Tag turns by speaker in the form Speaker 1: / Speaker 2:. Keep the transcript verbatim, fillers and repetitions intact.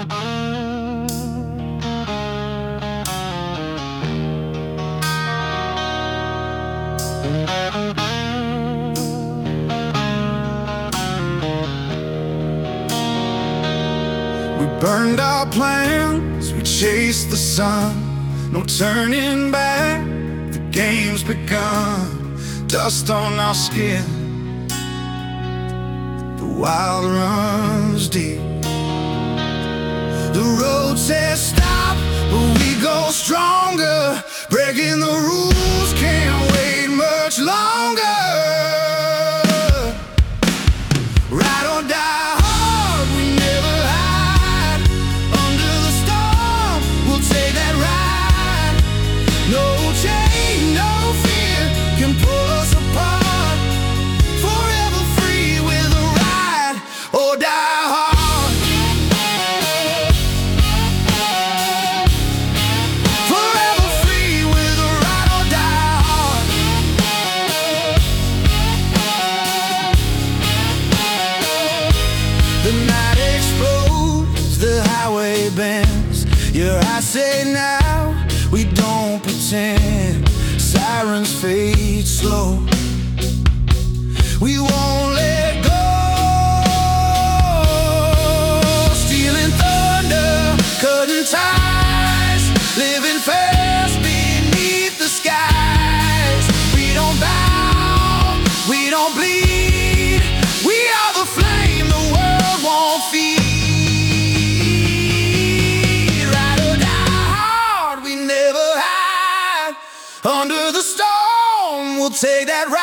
Speaker 1: We burned our plans, we chased the sun. No turning back, the game's begun. Dust on our skin, the wild runs deep. The road says stop, but we go stronger. Breaking the rules, can't wait much longer. Ride or die hard, we never hide. Under the storm, we'll take that ride. No chain, no fear can pull us apart. Forever free with a ride or die hard. Forever free with a ride or die hard. The night explodes, the highway bends. Yeah, I say now, we don't pretend. Sirens fade slow, we won't let go. Stealing thunder, cutting ties, living fast beneath the skies. We don't bow, we don't bleed. We are the flame the world won't feed. Ride or die hard, we never hide. Under the storm, we'll take that ride.